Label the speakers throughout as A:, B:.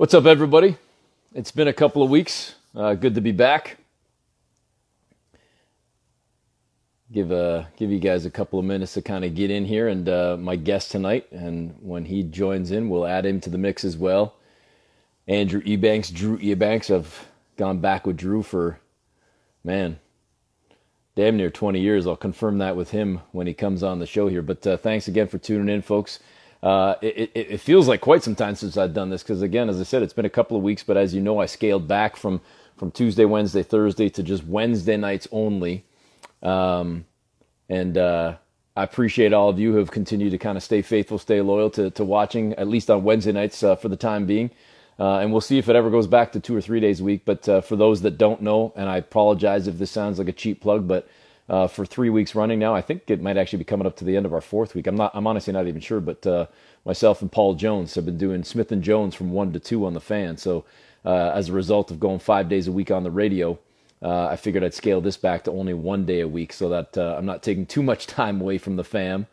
A: What's up, everybody? It's been a couple of weeks. Good to be back. Give you guys a couple of minutes to kind of get in here, and my guest tonight, and when he joins in, we'll add him to the mix as well. Andrew Ebanks, Drew Ebanks. I've gone back with Drew for, man, damn near 20 years. I'll confirm that with him when he comes on the show here. But thanks again for tuning in, folks. It feels like quite some time since I've done this because, again, as I said, it's been a couple of weeks. But as you know, I scaled back from Tuesday, Wednesday, Thursday to just Wednesday nights only. I appreciate all of you who have continued to kind of stay faithful, stay loyal to watching, at least on Wednesday nights for the time being. And we'll see if it ever goes back to 2 or 3 days a week. But for those that don't know, and I apologize if this sounds like a cheap plug, but for 3 weeks running now, I think it might actually be coming up to the end of our 4th week. I'm honestly not even sure, but myself and Paul Jones have been doing Smith and Jones from 1 to 2 on the Fan. So as a result of going 5 days a week on the radio, I figured I'd scale this back to only 1 day a week so that I'm not taking too much time away from the fam.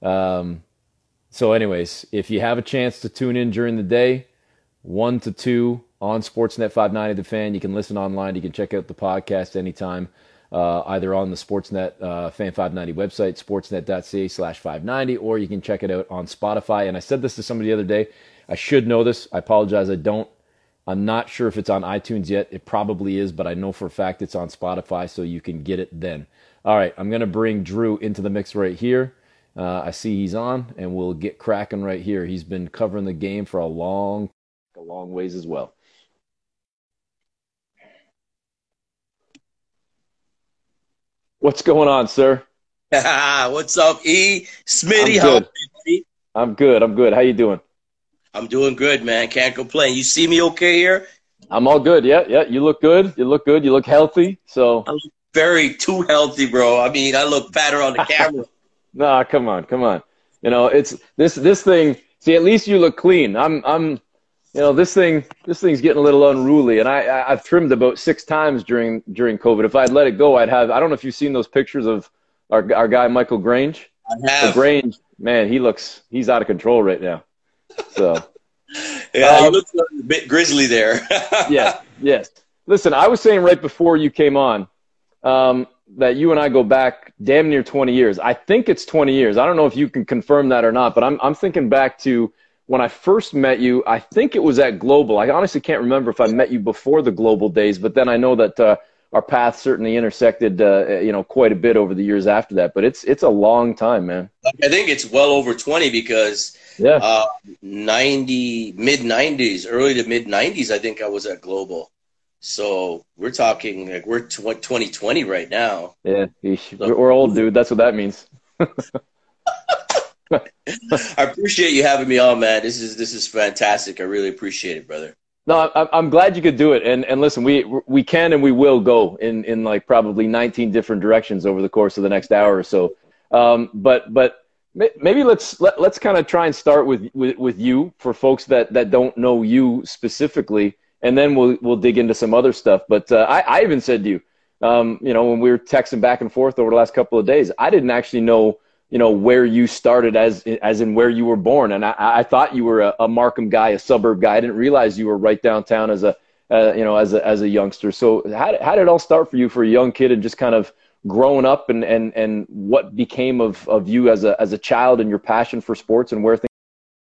A: So anyways, if you have a chance to tune in during the day, 1 to 2 on Sportsnet 590 The Fan, you can listen online. You can check out the podcast anytime, either on the Sportsnet Fan 590 website, sportsnet.ca/590, or you can check it out on Spotify. And I said this to somebody the other day. I should know this. I apologize. I don't. I'm not sure if it's on iTunes yet. It probably is, but I know for a fact it's on Spotify, so you can get it then. All right, I'm going to bring Drew into the mix right here. I see he's on, and we'll get cracking right here. He's been covering the game for a long ways as well. What's going on, sir?
B: What's up, E? Smitty,
A: I'm
B: how are
A: good.
B: you?
A: I'm good. How you doing?
B: I'm doing good, man. Can't complain. You see me okay here?
A: I'm all good. Yeah. You look good. You look healthy. So
B: I look very too healthy, bro. I mean, I look fatter on the camera.
A: nah, come on. You know, it's this thing. See, at least you look clean. You know, this thing's getting a little unruly, and I've trimmed about 6 times during COVID. If I'd let it go, I'd have. I don't know if you've seen those pictures of our guy Michael Grange.
B: I have.
A: Grange, man, he's out of control right now. So
B: yeah, you look a bit grizzly there.
A: yes. Listen, I was saying right before you came on that you and I go back damn near 20 years. I think it's 20 years. I don't know if you can confirm that or not, but I'm thinking back to when I first met you. I think it was at Global. I honestly can't remember if I met you before the Global days, but then I know that our paths certainly intersected, quite a bit over the years after that. But it's a long time, man.
B: I think it's well over 20 because mid 90s, early to mid 90s, I think I was at Global. So we're talking like we're 2020 right now.
A: Yeah, we're old, dude. That's what that means.
B: I appreciate you having me on, man. This is fantastic. I really appreciate it, brother.
A: No, I'm glad you could do it. And listen, we can and we will go in like probably 19 different directions over the course of the next hour or so. But maybe let's kind of try and start with you for folks that don't know you specifically, and then we'll dig into some other stuff. But I even said to you, when we were texting back and forth over the last couple of days, I didn't actually know where you started as in where you were born. And I thought you were a Markham guy, a suburb guy. I didn't realize you were right downtown as a youngster. So how did it all start for you for a young kid and just kind of growing up and what became of you as a child and your passion for sports and where things?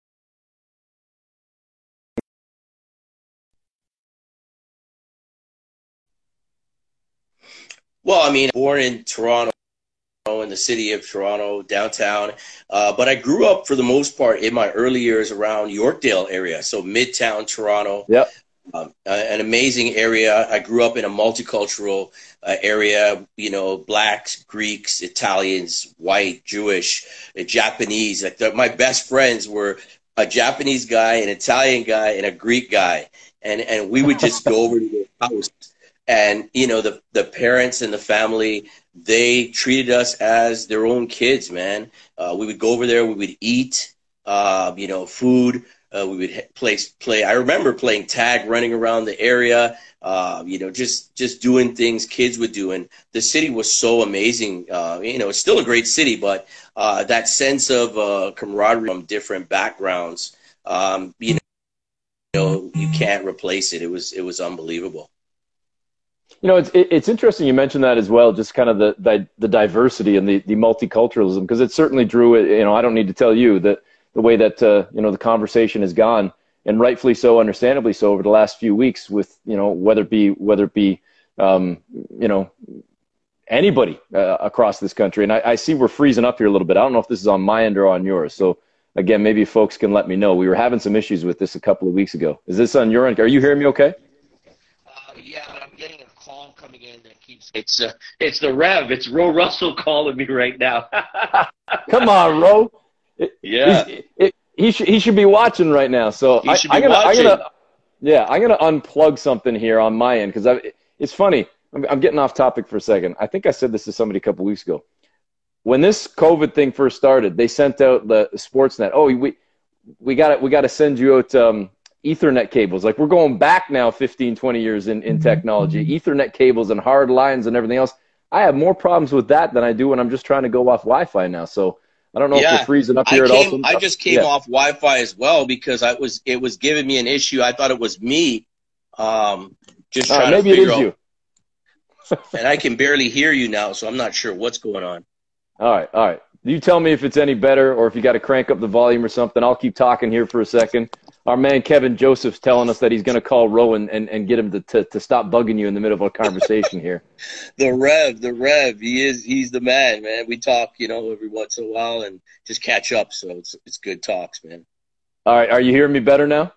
B: Well, I mean, born in Toronto, in the city of Toronto, downtown. But I grew up for the most part in my early years around Yorkdale area, so Midtown Toronto.
A: Yep.
B: An amazing area. I grew up in a multicultural area, Blacks, Greeks, Italians, white, Jewish, Japanese. My best friends were a Japanese guy, an Italian guy, and a Greek guy. And we would just go over to their house. And, the parents and the family, they treated us as their own kids, man. We would go over there, we would eat, food. We would play. I remember playing tag, running around the area, just doing things kids would do. And the city was so amazing. It's still a great city, but that sense of camaraderie from different backgrounds, you can't replace it. It was unbelievable.
A: It's interesting you mentioned that as well, just kind of the diversity and the multiculturalism, because it certainly drew, I don't need to tell you that the way that, the conversation has gone, and rightfully so, understandably so, over the last few weeks with, whether it be, anybody across this country. And I see we're freezing up here a little bit. I don't know if this is on my end or on yours. So again, maybe folks can let me know. We were having some issues with this a couple of weeks ago. Is this on your end? Are you hearing me okay?
B: Yeah, but I'm getting a call coming in that keeps. It's the Rev. It's Ro Russell calling me right now.
A: Come on, Ro.
B: Yeah.
A: He should be watching right now. So
B: He should be watching.
A: I'm gonna unplug something here on my end, because it's funny. I'm getting off topic for a second. I think I said this to somebody a couple of weeks ago. When this COVID thing first started, they sent out the Sportsnet. Oh, we got to send you out Ethernet cables. Like, we're going back now 15, 20 years in technology. Ethernet cables and hard lines and everything else. I have more problems with that than I do when I'm just trying to go off Wi-Fi now. So I don't know if we're freezing up here at all.
B: I just came off Wi-Fi as well because it was giving me an issue. I thought it was me. Just trying to figure out. You. And I can barely hear you now, so I'm not sure what's going on.
A: All right. You tell me if it's any better or if you got to crank up the volume or something. I'll keep talking here for a second. Our man Kevin Joseph's telling us that he's going to call Rowan and get him to stop bugging you in the middle of a conversation here.
B: The Rev. He's the man. We talk, every once in a while and just catch up. So it's good talks, man.
A: All right. Are you hearing me better now?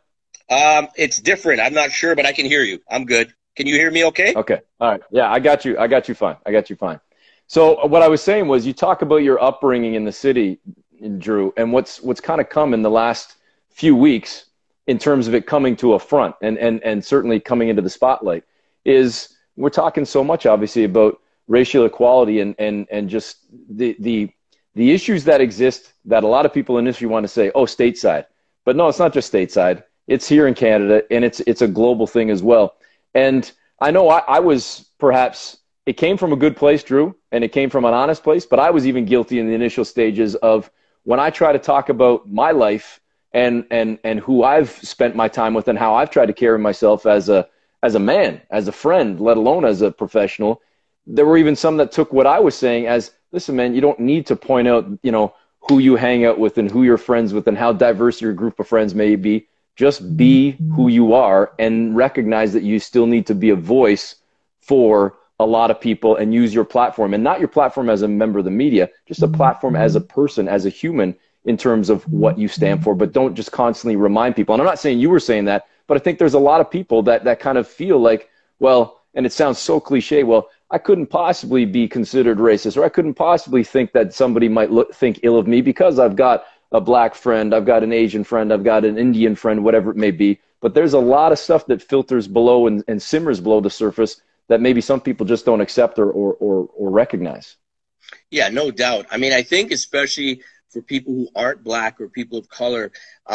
B: It's different. I'm not sure, but I can hear you. I'm good. Can you hear me okay?
A: Okay. All right. Yeah, I got you fine. So what I was saying was, you talk about your upbringing in the city, Drew, and what's kind of come in the last few weeks in terms of it coming to a front and certainly coming into the spotlight is we're talking so much, obviously, about racial equality and just the issues that exist that a lot of people in this industry want to say, oh, stateside. But no, it's not just stateside. It's here in Canada, and it's a global thing as well. And I know I was perhaps, it came from a good place, Drew, and it came from an honest place, but I was even guilty in the initial stages of when I try to talk about my life and who I've spent my time with and how I've tried to carry myself as a man, as a friend, let alone as a professional. There were even some that took what I was saying as, listen, man, you don't need to point out, who you hang out with and who you're friends with and how diverse your group of friends may be. Just be who you are and recognize that you still need to be a voice for a lot of people and use your platform, and not your platform as a member of the media, just a platform as a person, as a human, in terms of what you stand for. But don't just constantly remind people. And I'm not saying you were saying that, but I think there's a lot of people that kind of feel like, well, and it sounds so cliche, well, I couldn't possibly be considered racist, or I couldn't possibly think that somebody might think ill of me because I've got a black friend, I've got an Asian friend, I've got an Indian friend, whatever it may be. But there's a lot of stuff that filters below and simmers below the surface that maybe some people just don't accept or recognize.
B: Yeah, no doubt. I mean, I think especially for people who aren't black or people of color,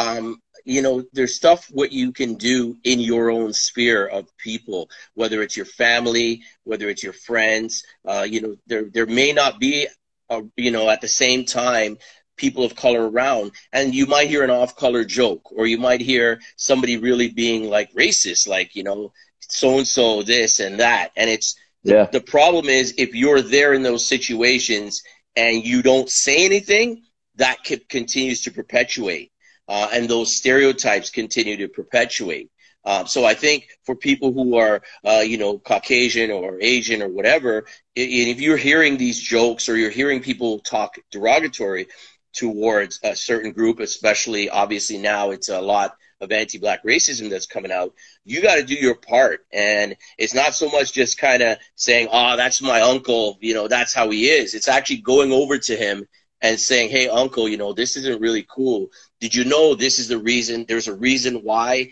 B: there's stuff what you can do in your own sphere of people, whether it's your family, whether it's your friends. There may not be, at the same time, people of color around, and you might hear an off-color joke, or you might hear somebody really being like racist, like, so-and-so this and that. And the problem is, if you're there in those situations and you don't say anything, that continues to perpetuate. And those stereotypes continue to perpetuate. So I think for people who are, Caucasian or Asian or whatever, if you're hearing these jokes or you're hearing people talk derogatory towards a certain group, especially obviously now it's a lot of anti-black racism that's coming out, you got to do your part. And it's not so much just kind of saying, oh, that's my uncle, that's how he is. It's actually going over to him and saying, hey, uncle, this isn't really cool. Did you know this is the reason? There's a reason why,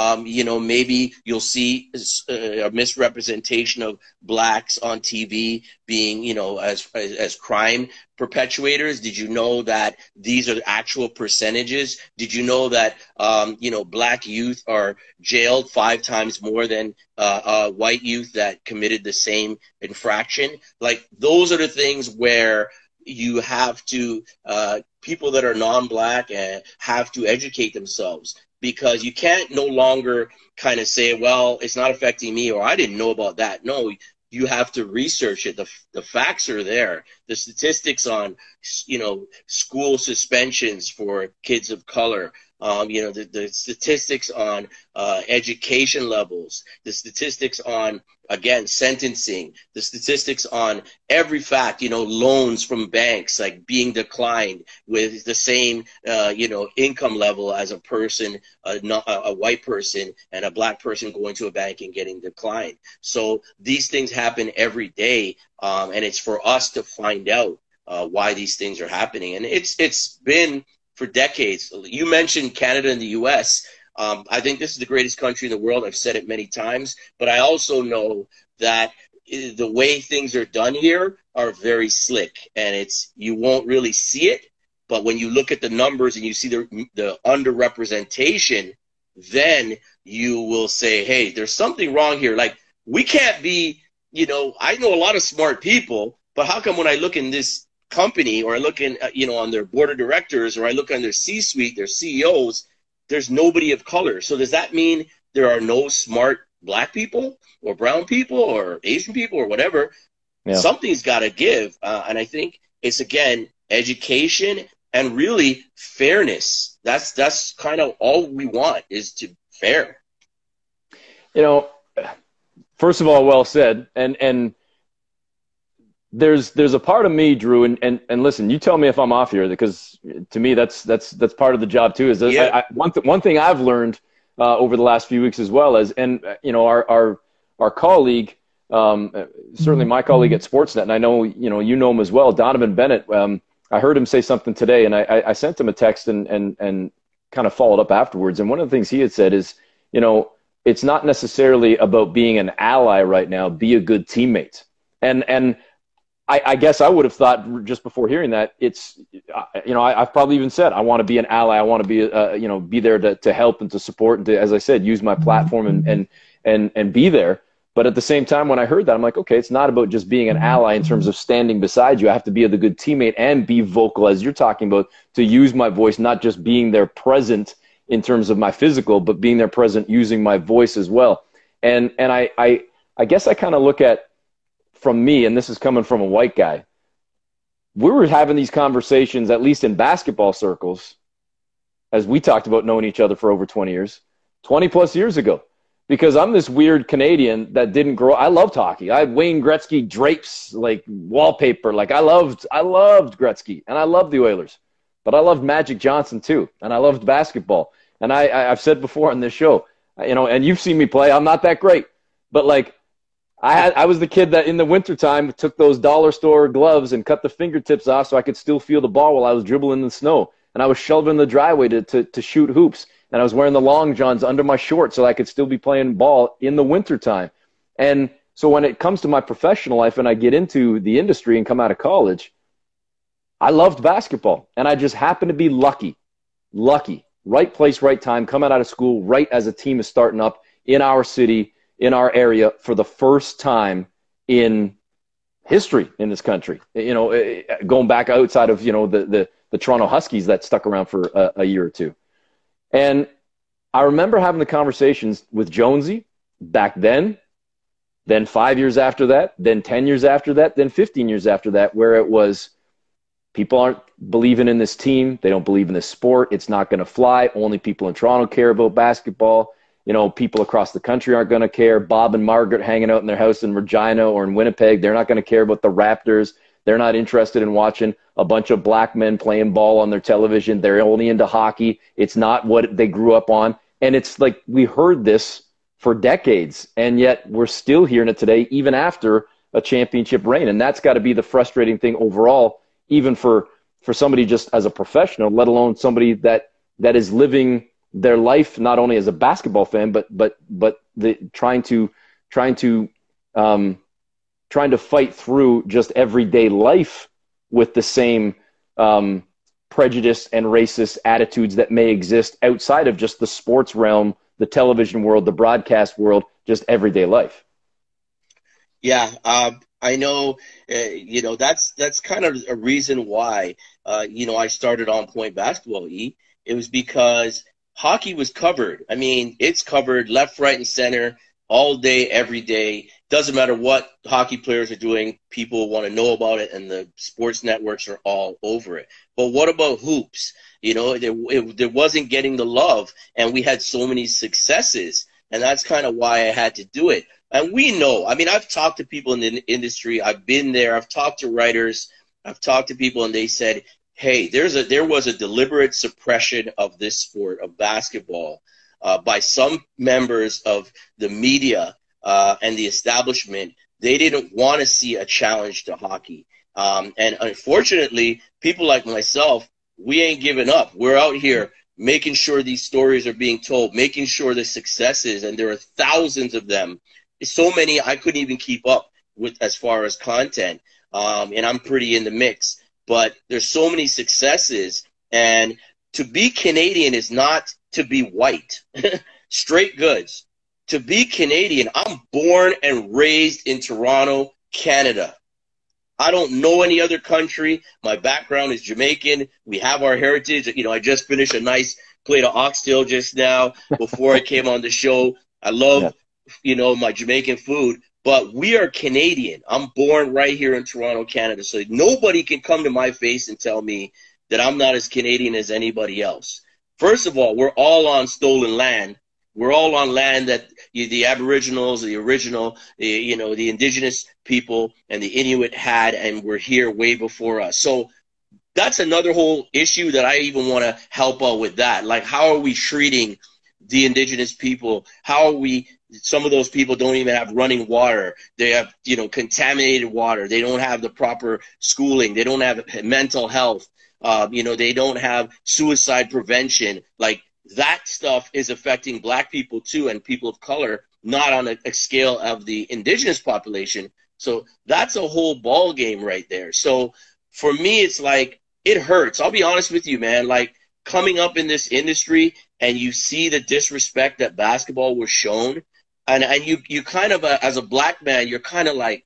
B: maybe you'll see a misrepresentation of blacks on TV being, as crime perpetuators. Did you know that these are the actual percentages? Did you know that, black youth are jailed 5 times more than white youth that committed the same infraction? Like, those are the things where you have to, people that are non-black have to educate themselves. because you can't no longer kind of say, well, it's not affecting me, or I didn't know about that. No, you have to research it. The facts are there. The statistics on, school suspensions for kids of color, the statistics on education levels, the statistics on, again, sentencing, the statistics on every fact, loans from banks like being declined with the same, income level as a person, a white person and a black person going to a bank and getting declined. So these things happen every day, and it's for us to find out why these things are happening. And it's been for decades. You mentioned Canada and the U.S. I think this is the greatest country in the world. I've said it many times, but I also know that the way things are done here are very slick, and you won't really see it. But when you look at the numbers and you see the underrepresentation, then you will say, hey, there's something wrong here. Like, we can't be, I know a lot of smart people, but how come when I look in this company, or I look in, on their board of directors, or I look on their C-suite, their CEOs, there's nobody of color? So does that mean there are no smart black people or brown people or Asian people or whatever? Yeah. Something's got to give. And I think it's, again, education and really fairness. That's kind of all we want, is to fair.
A: First of all, well said. And there's a part of me, Drew, and listen, you tell me if I'm off here, because to me that's part of the job too. Is that yeah. One thing I've learned over the last few weeks as well as, and our colleague, certainly my colleague at Sportsnet, and I know you know him as well, Donovan Bennett. I heard him say something today, and I sent him a text and kind of followed up afterwards. And one of the things he had said is, it's not necessarily about being an ally right now. Be a good teammate. And I guess I would have thought just before hearing that, it's, I've probably even said, I want to be an ally. I want to be, be there to help and to support and to, as I said, use my platform and be there. But at the same time, when I heard that, I'm like, okay, it's not about just being an ally in terms of standing beside you. I have to be the good teammate and be vocal, as you're talking about, to use my voice, not just being there present in terms of my physical, but being there present using my voice as well. And I guess I kind of look at, from me, and this is coming from a white guy, we were having these conversations, at least in basketball circles, as we talked about knowing each other for over 20 years, 20 plus years ago. Because I'm this weird Canadian that didn't grow up. I loved hockey. I had Wayne Gretzky drapes, like wallpaper. Like I loved Gretzky, and I loved the Oilers. But I loved Magic Johnson too, and I loved basketball. And I've said before on this show, and you've seen me play, I'm not that great. But like I was the kid that in the wintertime took those dollar store gloves and cut the fingertips off so I could still feel the ball while I was dribbling in the snow. And I was shoveling the driveway to shoot hoops. And I was wearing the long johns under my shorts so I could still be playing ball in the wintertime. And so when it comes to my professional life and I get into the industry and come out of college, I loved basketball. And I just happened to be lucky, right place, right time, coming out of school, right as a team is starting up in our city, in our area for the first time in history in this country. Going back outside of, the Toronto Huskies that stuck around for a year or two. And I remember having the conversations with Jonesy back then 5 years after that, then 10 years after that, then 15 years after that, where it was people aren't believing in this team. They don't believe in this sport. It's not going to fly. Only people in Toronto care about basketball. People across the country aren't going to care. Bob and Margaret hanging out in their house in Regina or in Winnipeg, they're not going to care about the Raptors. They're not interested in watching a bunch of black men playing ball on their television. They're only into hockey. It's not what they grew up on. And it's like we heard this for decades, and yet we're still hearing it today, even after a championship reign. And that's got to be the frustrating thing overall, even for somebody just as a professional, let alone somebody that is living their life not only as a basketball fan, but trying to fight through just everyday life with the same prejudice and racist attitudes that may exist outside of just the sports realm, the television world, the broadcast world, just everyday life.
B: Yeah, I know, that's kind of a reason why, I started On Point Basketball, It was because hockey was covered. I mean, it's covered left, right, and center all day, every day. Doesn't matter what hockey players are doing, people want to know about it, and the sports networks are all over it. But what about hoops? You know, there wasn't getting the love, and we had so many successes, and that's kind of why I had to do it. And we know, I mean, I've talked to people in the industry, I've been there, I've talked to writers, I've talked to people, and they said, hey, there was a deliberate suppression of this sport of basketball by some members of the media and the establishment. They didn't want to see a challenge to hockey. And unfortunately, people like myself, we ain't giving up. We're out here making sure these stories are being told, making sure the successes, and there are thousands of them. So many I couldn't even keep up with as far as content. And I'm pretty in the mix. But there's so many successes, and to be Canadian is not to be white. Straight goods. To be Canadian, I'm born and raised in Toronto, Canada. I don't know any other country. My background is Jamaican. We have our heritage. You know, I just finished a nice plate of oxtail just now before I came on the show. I love, you know, my Jamaican food. But we are Canadian. I'm born right here in Toronto, Canada. So nobody can come to my face and tell me that I'm not as Canadian as anybody else. First of all, we're all on stolen land. We're all on land that the Aboriginals, the original, you know, the indigenous people and the Inuit had, and were here way before us. So that's another whole issue that I even want to help out with that. Like, how are we treating the indigenous people? How are we, some of those people don't even have running water. They have, you know, contaminated water. They don't have the proper schooling. They don't have mental health. You know, they don't have suicide prevention. Like, that stuff is affecting Black people too, and people of color, not on a scale of the indigenous population. So that's a whole ball game right there. So for me, it's like, it hurts. I'll be honest with you, man. Like, coming up in this industry and you see the disrespect that basketball was shown, and you kind of, as a Black man, you're kind of like,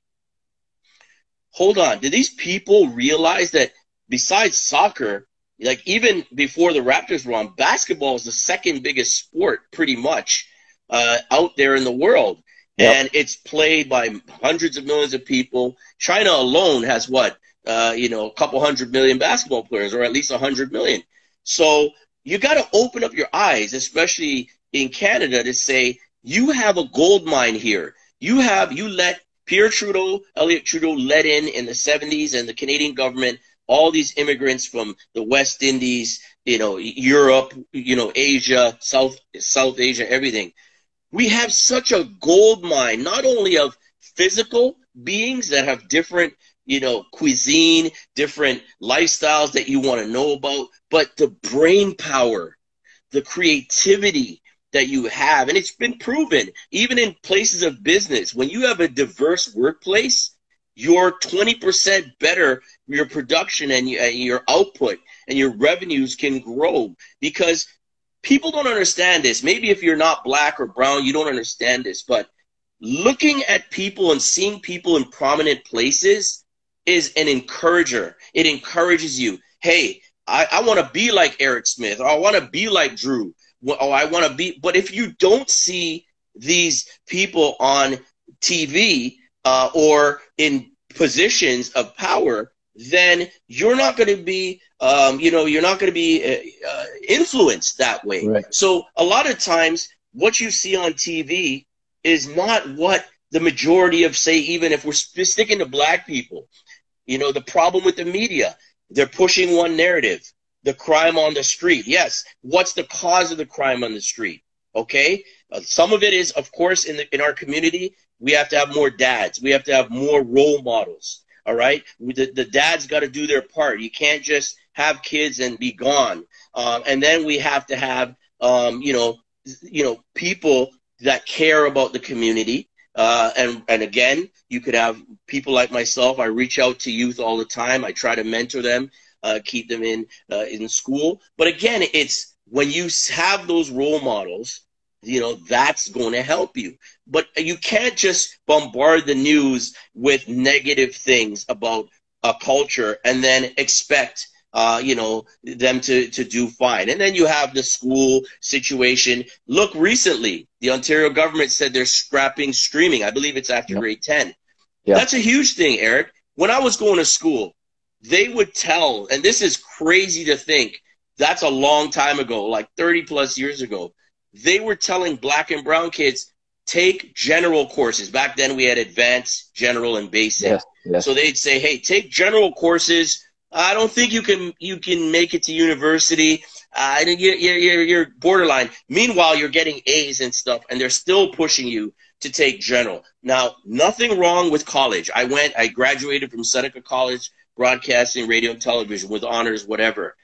B: hold on, do these people realize that besides soccer, like, even before the Raptors were on, basketball is the second biggest sport pretty much out there in the world. Yep. And it's played by hundreds of millions of people. China alone has what, you know, a couple 100 million basketball players, or at least 100 million. So you got to open up your eyes, especially in Canada, to say, you have a gold mine here. You let Pierre Trudeau, Elliott Trudeau, let in the 70s, and the Canadian government, all these immigrants from the West Indies, you know, Europe, you know, Asia, South Asia, everything. We have such a gold mine, not only of physical beings that have different, you know, cuisine, different lifestyles that you want to know about, but the brain power, the creativity that you have. And it's been proven, even in places of business, when you have a diverse workplace, you're 20% better, your production and your output and your revenues can grow, because people don't understand this. Maybe if you're not Black or brown, you don't understand this, but looking at people and seeing people in prominent places is an encourager. It encourages you. Hey, I want to be like Eric Smith, or I want to be like Drew, or I want to be. But if you don't see these people on TV or in positions of power, then you're not going to be, you know, you're not going to be influenced that way. Right. So a lot of times what you see on TV is not what the majority of, say, even if we're sticking to Black people, you know, the problem with the media, they're pushing one narrative, the crime on the street. Yes. What's the cause of the crime on the street? Okay. Some of it is, of course, in our community, we have to have more dads. We have to have more role models. All right. The dads got to do their part. You can't just have kids and be gone. And then we have to have, you know, people that care about the community. And again, you could have people like myself. I reach out to youth all the time. I try to mentor them, keep them in school. But again, it's when you have those role models, you know, that's going to help you. But you can't just bombard the news with negative things about a culture and then expect them to do fine. And then you have the school situation. Look, recently, the Ontario government said they're scrapping streaming. I believe it's after grade 10.
A: Yeah.
B: That's a huge thing, Eric. When I was going to school, they would tell, and this is crazy to think, that's a long time ago, like 30 plus years ago. They were telling black and brown kids, take general courses. Back then we had advanced, general, and basic.
A: Yes, yes.
B: So they'd say, hey, take general courses. I don't think you can make it to university. You're borderline. Meanwhile, you're getting A's and stuff, and they're still pushing you to take general. Now, nothing wrong with college. I graduated from Seneca College, broadcasting, radio, and television with honors, whatever.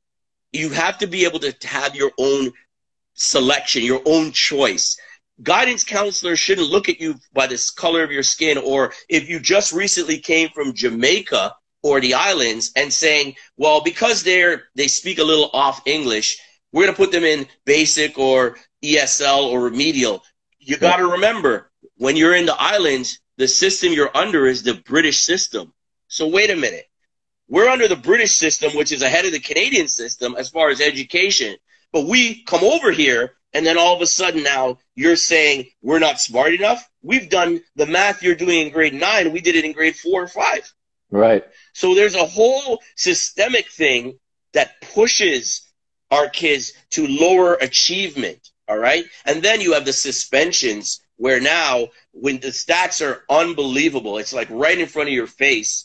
B: You have to be able to have your own selection, your own choice. Guidance counselors shouldn't look at you by the color of your skin, or if you just recently came from Jamaica or the islands and saying, well, because they speak a little off English, we're going to put them in basic or ESL or remedial. You got to remember, when you're in the islands, the system you're under is the British system. So wait a minute. We're under the British system, which is ahead of the Canadian system as far as education. But we come over here, and then all of a sudden now you're saying we're not smart enough. We've done the math you're doing in grade 9. We did it in grade 4 or 5.
A: Right.
B: So there's a whole systemic thing that pushes our kids to lower achievement. All right. And then you have the suspensions where now when the stats are unbelievable, it's like right in front of your face.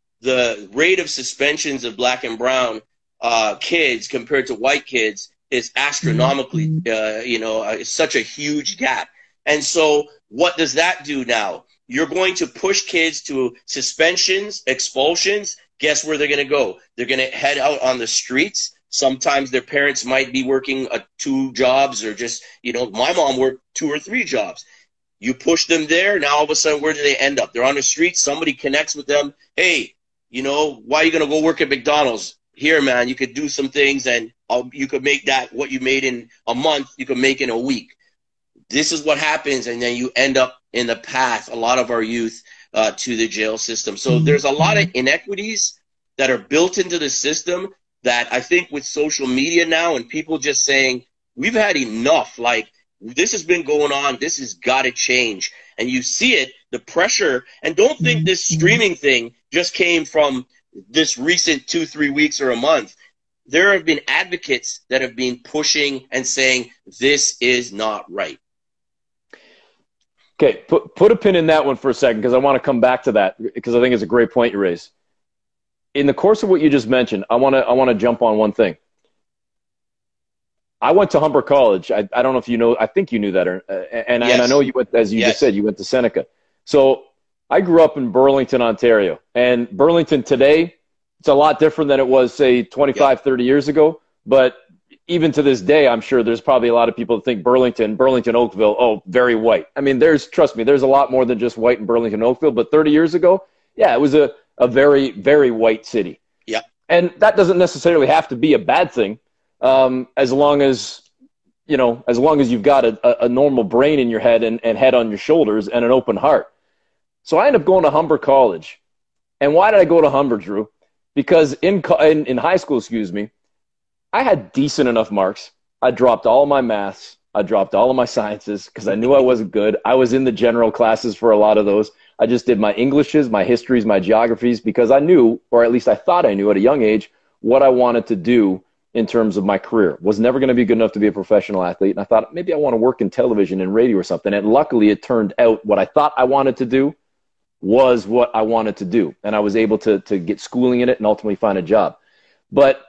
B: The rate of suspensions of black and brown kids compared to white kids is astronomically, it's such a huge gap. And so what does that do now? You're going to push kids to suspensions, expulsions. Guess where they're going to go? They're going to head out on the streets. Sometimes their parents might be working 2 jobs or just, my mom worked 2 or 3 jobs. You push them there. Now all of a sudden, where do they end up? They're on the streets. Somebody connects with them. Hey, why are you going to go work at McDonald's? Here, man, you could do some things and you could make that what you made in a month, you could make in a week. This is what happens. And then you end up in the path, a lot of our youth, to the jail system. So there's a lot of inequities that are built into the system that I think with social media now and people just saying, we've had enough. Like, this has been going on. This has got to change. And you see it, the pressure. And don't think this streaming thing just came from this recent 2-3 weeks or a month. There have been advocates that have been pushing and saying, this is not right.
A: Okay, put a pin in that one for a second because I want to come back to that because I think it's a great point you raised. In the course of what you just mentioned, I want to jump on one thing. I went to Humber College. I don't know if you know. I think you knew that, and I know you went, as you just said, you went to Seneca. So I grew up in Burlington, Ontario, and Burlington today, it's a lot different than it was, say, 25, 30 years ago. But even to this day, I'm sure there's probably a lot of people that think Burlington, Oakville, oh, very white. I mean, trust me, there's a lot more than just white in Burlington, Oakville. But 30 years ago, yeah, it was a very, very white city.
B: Yeah.
A: And that doesn't necessarily have to be a bad thing, as long as you've got a normal brain in your head and head on your shoulders and an open heart. So I ended up going to Humber College. And why did I go to Humber, Drew? Because in high school, I had decent enough marks. I dropped all of my maths. I dropped all of my sciences because I knew I wasn't good. I was in the general classes for a lot of those. I just did my Englishes, my histories, my geographies because I knew, or at least I thought I knew at a young age, what I wanted to do in terms of my career. Was never going to be good enough to be a professional athlete. And I thought maybe I want to work in television and radio or something. And luckily it turned out what I thought I wanted to do was what I wanted to do. And I was able to get schooling in it and ultimately find a job. But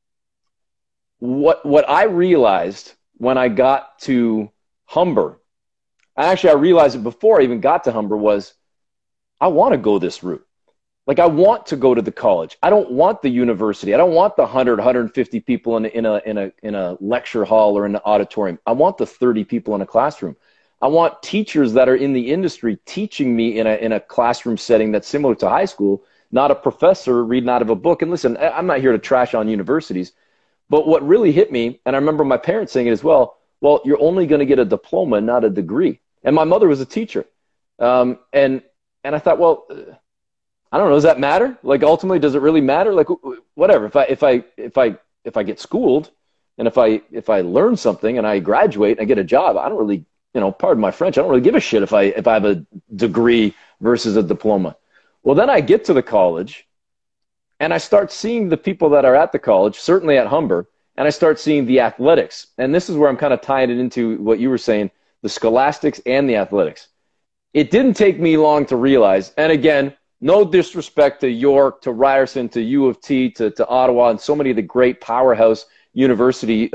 A: what I realized when I got to Humber, I realized it before I even got to Humber, was I want to go this route. Like, I want to go to the college. I don't want the university. I don't want the 100, 150 people in a lecture hall or in an auditorium. I want the 30 people in a classroom. I want teachers that are in the industry teaching me in a classroom setting that's similar to high school, not a professor reading out of a book. And listen, I'm not here to trash on universities, but what really hit me, and I remember my parents saying it as well, you're only going to get a diploma, not a degree. And my mother was a teacher. And I thought, I don't know. Does that matter? Like, ultimately, does it really matter? Like, whatever. If I get schooled, and if I learn something and I graduate and I get a job, I don't really, pardon my French, I don't really give a shit if I have a degree versus a diploma. Well, then I get to the college and I start seeing the people that are at the college, certainly at Humber, and I start seeing the athletics. And this is where I'm kind of tying it into what you were saying, the scholastics and the athletics. It didn't take me long to realize, and again, no disrespect to York, to Ryerson, to U of T, to Ottawa, and so many of the great powerhouse university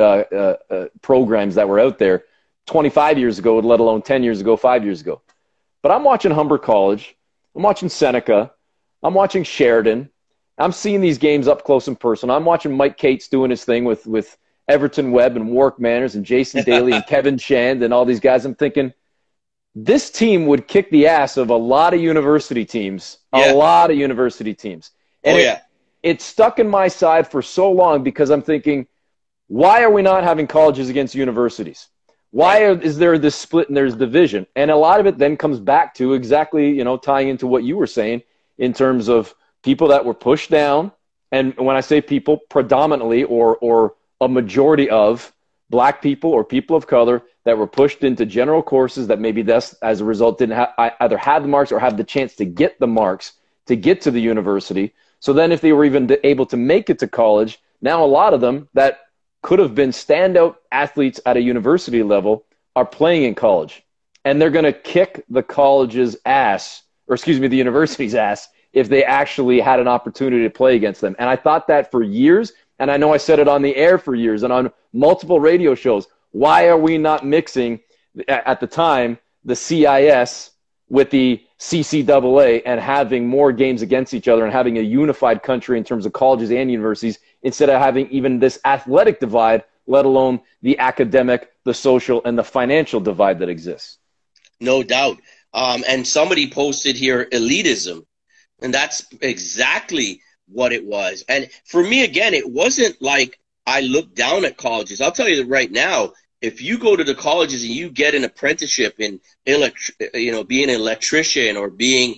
A: programs that were out there 25 years ago, let alone 10 years ago, 5 years ago. But I'm watching Humber College. I'm watching Seneca. I'm watching Sheridan. I'm seeing these games up close and personal. I'm watching Mike Cates doing his thing with Everton Webb and Warwick Manners and Jason Daly and Kevin Shand and all these guys. I'm thinking, this team would kick the ass of a lot of university teams, a lot of university teams. And it stuck in my side for so long because I'm thinking, why are we not having colleges against universities? Why is there this split and there's division? And a lot of it then comes back to exactly, tying into what you were saying in terms of people that were pushed down. And when I say people, predominantly or a majority of black people or people of color that were pushed into general courses that maybe thus, as a result, didn't either have the marks or have the chance to get the marks to get to the university. So then if they were even able to make it to college, now a lot of them that could have been standout athletes at a university level are playing in college. And they're going to kick the college's ass, or excuse me, the university's ass, if they actually had an opportunity to play against them. And I thought that for years, and I know I said it on the air for years and on multiple radio shows. Why are we not mixing, at the time, the CIS with the CCAA and having more games against each other and having a unified country in terms of colleges and universities instead of having even this athletic divide, let alone the academic, the social, and the financial divide that exists?
B: No doubt. And somebody posted here elitism, and that's exactly what it was. And for me, again, it wasn't like I looked down at colleges. I'll tell you that right now, if you go to the colleges and you get an apprenticeship in being an electrician or being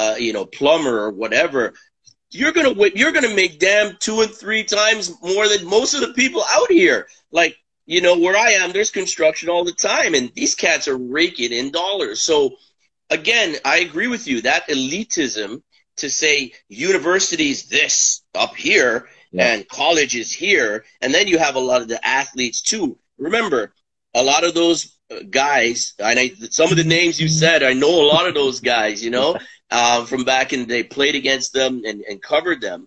B: plumber or whatever, you're gonna make damn 2 and 3 times more than most of the people out here. Like, where I am, there's construction all the time, and these cats are raking in dollars. So again, I agree with you, that elitism to say universities this up here and college is here, and then you have a lot of the athletes too. Remember, a lot of those guys, some of the names you said, I know a lot of those guys, from back in the day, played against them and covered them.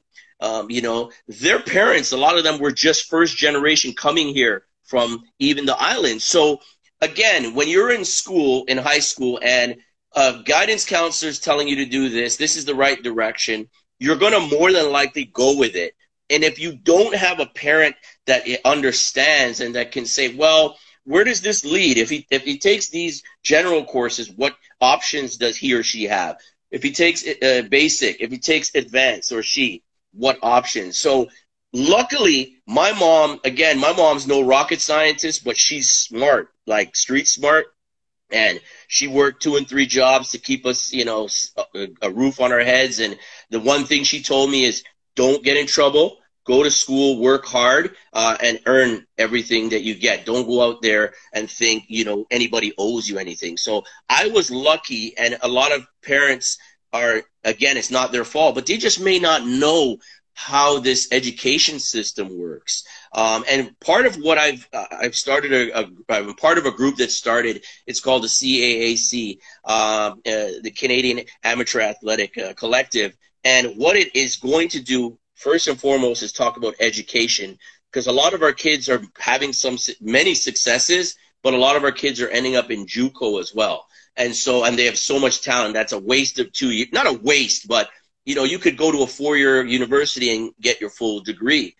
B: Their parents, a lot of them were just first generation coming here from even the islands. So again, when you're in school, in high school, and guidance counselors telling you to do this is the right direction, you're going to more than likely go with it. And if you don't have a parent that understands and that can say, well, where does this lead? If he takes these general courses, what options does he or she have? If he takes basic, if he takes advanced, or she, what options? So luckily, my mom's no rocket scientist, but she's smart, like street smart. And she worked 2 and 3 jobs to keep us, a roof on our heads. And the one thing she told me is, don't get in trouble. Go to school, work hard, and earn everything that you get. Don't go out there and think, anybody owes you anything. So I was lucky, and a lot of parents are, again, it's not their fault, but they just may not know how this education system works. And part of what I've started I'm part of a group that started, it's called the CAAC, the Canadian Amateur Athletic Collective. And what it is going to do, first and foremost, is talk about education, because a lot of our kids are having many successes, but a lot of our kids are ending up in JUCO as well. And they have so much talent. That's a waste of 2 years, not a waste, but you could go to a 4-year university and get your full degree.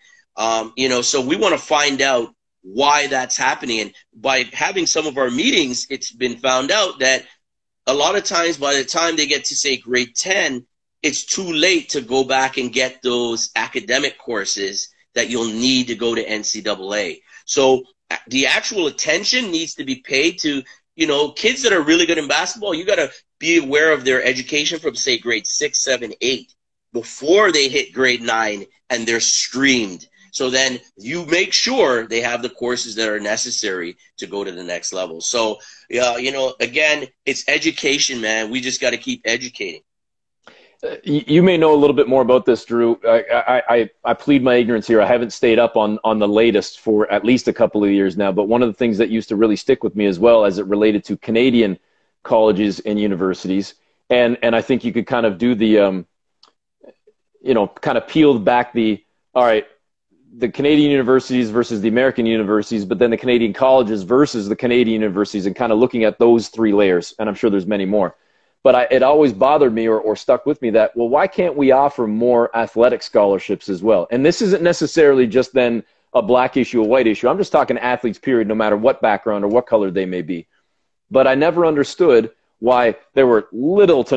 B: So we want to find out why that's happening. And by having some of our meetings, it's been found out that a lot of times by the time they get to, say, grade 10, it's too late to go back and get those academic courses that you'll need to go to NCAA. So the actual attention needs to be paid to You know, kids that are really good in basketball, you got to be aware of their education from, say, grade 6, 7, 8 before they hit grade 9 and they're streamed. So then you make sure they have the courses that are necessary to go to the next level. So, yeah, you know, again, it's education, man. We just got to keep educating.
A: You may know a little bit more about this, Drew. I plead my ignorance here. I haven't stayed up on the latest for at least a couple of years now. But one of the things that used to really stick with me as well as it related to Canadian colleges and universities, and I think you could kind of do the, kind of peeled back all right, the Canadian universities versus the American universities, but then the Canadian colleges versus the Canadian universities, and kind of looking at those three layers. And I'm sure there's many more. But it always bothered me or stuck with me that, well, why can't we offer more athletic scholarships as well? And this isn't necessarily just then a black issue, a white issue. I'm just talking athletes, period, no matter what background or what color they may be. But I never understood why there were little to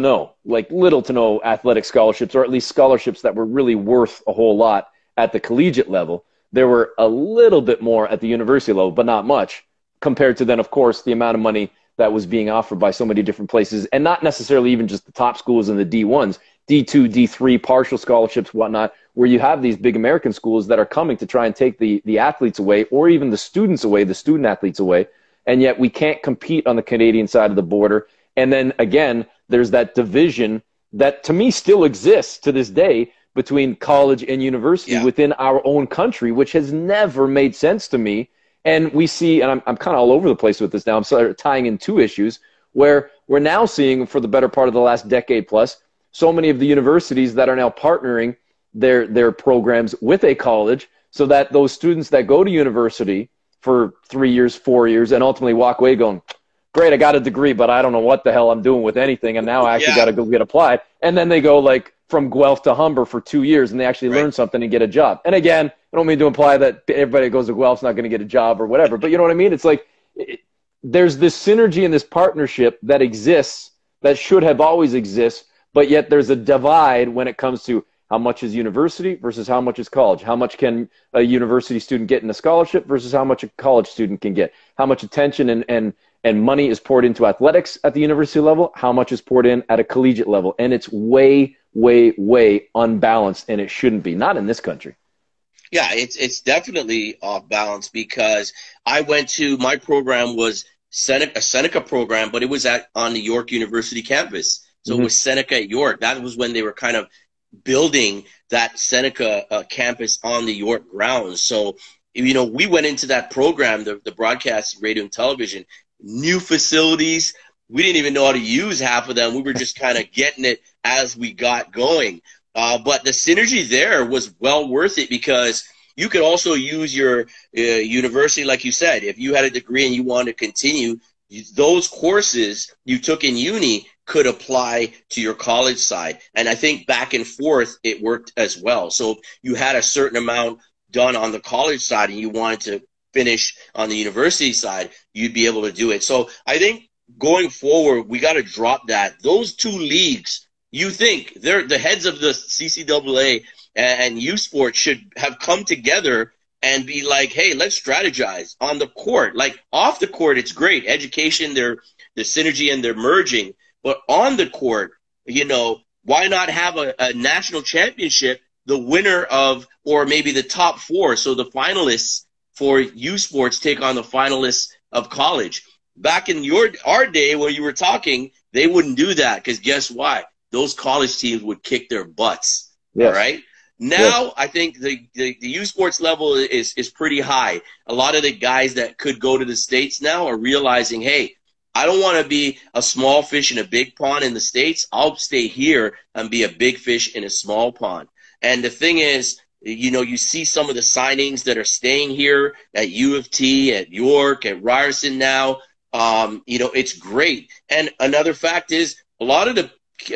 A: no athletic scholarships, or at least scholarships that were really worth a whole lot at the collegiate level. There were a little bit more at the university level, but not much, compared to then, of course, the amount of money that was being offered by so many different places, and not necessarily even just the top schools and the D1s, D2, D3, partial scholarships, whatnot, where you have these big American schools that are coming to try and take the athletes away, or even the students away, the student athletes away, and yet we can't compete on the Canadian side of the border. And then again, there's that division that to me still exists to this day between college and university within our own country, which has never made sense to me. And we see, and I'm kind of all over the place with this now, I'm sort of tying in two issues, where we're now seeing for the better part of the last decade plus, so many of the universities that are now partnering their programs with a college, so that those students that go to university for 3 years, 4 years, and ultimately walk away going, great, I got a degree, but I don't know what the hell I'm doing with anything, and now I actually got to go get applied. And then they go like from Guelph to Humber for 2 years, and they actually learn something and get a job. And again, I don't mean to imply that everybody that goes to Guelph's not going to get a job or whatever, but you know what I mean? It's like there's this synergy and this partnership that exists that should have always exists, but yet there's a divide when it comes to how much is university versus how much is college. How much can a university student get in a scholarship versus how much a college student can get? How much attention and money is poured into athletics at the university level? How much is poured in at a collegiate level? And it's way, way, way unbalanced, and it shouldn't be. Not in this country.
B: Yeah, it's definitely off balance, because I went to, my program was a Seneca program, but it was on the York University campus. So it was Seneca at York. That was when they were kind of building that Seneca campus on the York grounds. So, you know, we went into that program, the broadcast, radio and television, new facilities. We didn't even know how to use half of them. We were just kind of getting it as we got going. But the synergy there was well worth it, because you could also use your university, like you said. If you had a degree and you wanted to continue, those courses you took in uni could apply to your college side. And I think back and forth, it worked as well. So you had a certain amount done on the college side and you wanted to finish on the university side, you'd be able to do it. So I think going forward, we got to drop that. Those two leagues, you think they're the heads of the CCAA and U Sports should have come together and be like, hey, let's strategize on the court. Like off the court, it's great. Education, the synergy, and they're merging. But on the court, you know, why not have a national championship, the winner of, or maybe the top four, so the finalists for U Sports take on the finalists of college. Back in our day when you were talking, they wouldn't do that, because guess what? Those college teams would kick their butts. Yes. All right. Now, yes. I think the U Sports level is pretty high. A lot of the guys that could go to the States now are realizing, hey, I don't want to be a small fish in a big pond in the States. I'll stay here and be a big fish in a small pond. And the thing is, you know, you see some of the signings that are staying here at U of T, at York, at Ryerson now. You know, it's great. And another fact is, a lot of the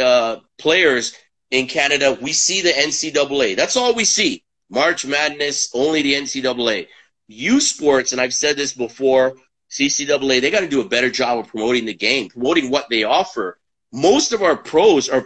B: players in Canada, we see the NCAA. That's all we see. March Madness, only the NCAA. U Sports, and I've said this before, CCAA, they got to do a better job of promoting the game, promoting what they offer. Most of our pros that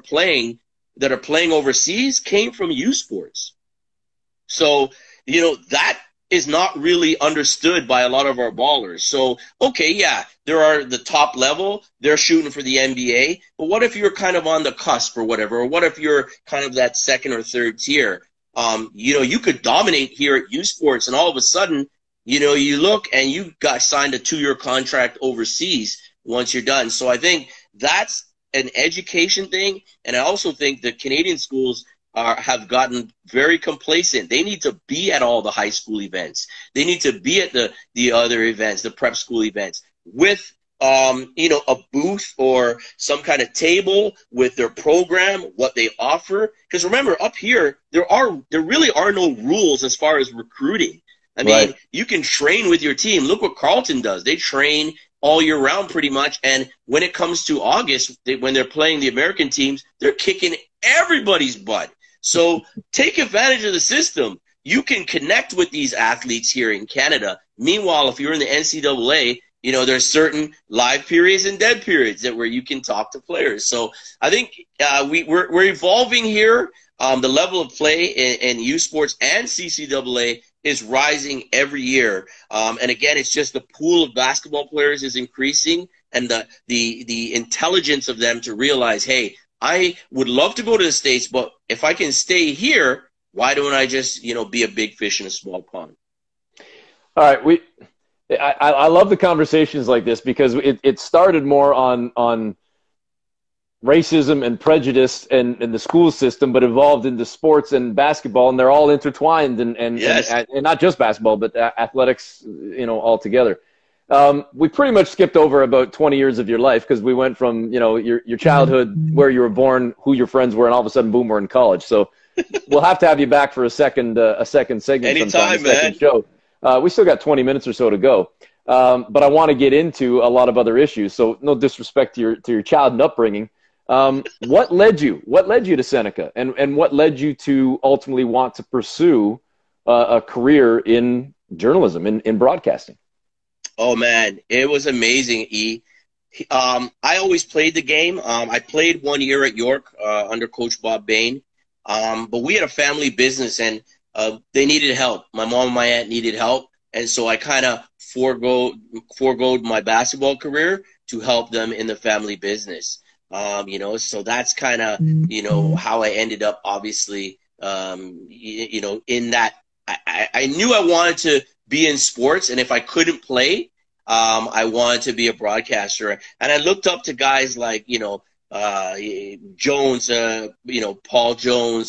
B: are playing overseas came from U Sports. So, you know, that is not really understood by a lot of our ballers. So, okay, yeah, there are the top level, they're shooting for the NBA, but what if you're kind of on the cusp or whatever, or what if you're kind of that second or third tier? You could dominate here at U Sports, and all of a sudden, you look and you got signed a 2-year contract overseas once you're done. So I think that's an education thing, and I also think the Canadian schools have gotten very complacent. They need to be at all the high school events. They need to be at the other events, the prep school events, with a booth or some kind of table with their program, what they offer. Because remember, up here there really are no rules as far as recruiting. I mean, you can train with your team. Look what Carleton does. They train all year round pretty much. And when it comes to August, when they're playing the American teams, they're kicking everybody's butt. So take advantage of the system. You can connect with these athletes here in Canada. Meanwhile, if you're in the NCAA, there's certain live periods and dead periods where you can talk to players. So I think we're evolving here. The level of play in U Sports and CCAA is rising every year. And again, it's just the pool of basketball players is increasing, and the intelligence of them to realize, hey, I would love to go to the States, but if I can stay here, why don't I just, be a big fish in a small pond?
A: All right. I love the conversations like this because it started more on racism and prejudice and the school system, but evolved into sports and basketball, and they're all intertwined and not just basketball, but athletics, all together. We pretty much skipped over about 20 years of your life because we went from, your childhood, where you were born, who your friends were, and all of a sudden, boom, we're in college. So we'll have to have you back for a second segment
B: anytime,
A: sometime,
B: man.
A: Show. We still got 20 minutes or so to go. But I want to get into a lot of other issues. So no disrespect to your child and upbringing. What led you to Seneca, and what led you to ultimately want to pursue a career in journalism, in broadcasting?
B: Oh man, it was amazing, E. I always played the game. I played 1 year at York under Coach Bob Bain. But we had a family business, and they needed help. My mom and my aunt needed help, and so I kind of foregoed my basketball career to help them in the family business. So that's kind of, how I ended up, obviously, in that I knew I wanted to be in sports, and if I couldn't play, I wanted to be a broadcaster. And I looked up to guys like, Jones, Paul Jones,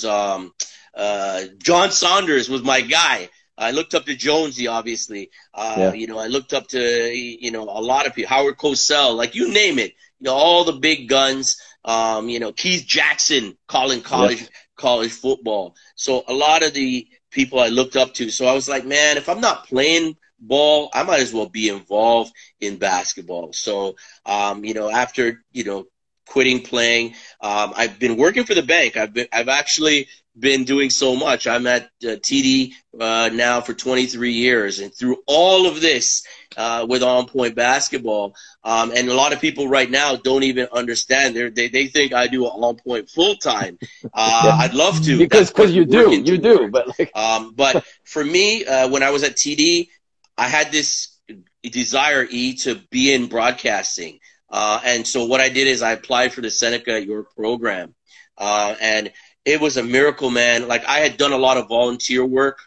B: John Saunders was my guy. I looked up to Jonesy, obviously. I looked up to, a lot of people, Howard Cosell, like you name it, all the big guns, Keith Jackson calling college football. So a lot of the people I looked up to. So I was like, man, if I'm not playing ball, I might as well be involved in basketball. So, after, quitting playing, I've been working for the bank. I've actually been doing so much. I'm at TD now for 23 years, and through all of this with On Point Basketball, and a lot of people right now don't even understand. They think I do On Point full time. I'd love to,
A: because you do.
B: But for me, when I was at TD, I had this desire, to be in broadcasting. And so what I did is I applied for the Seneca at York program. And it was a miracle, man. Like, I had done a lot of volunteer work,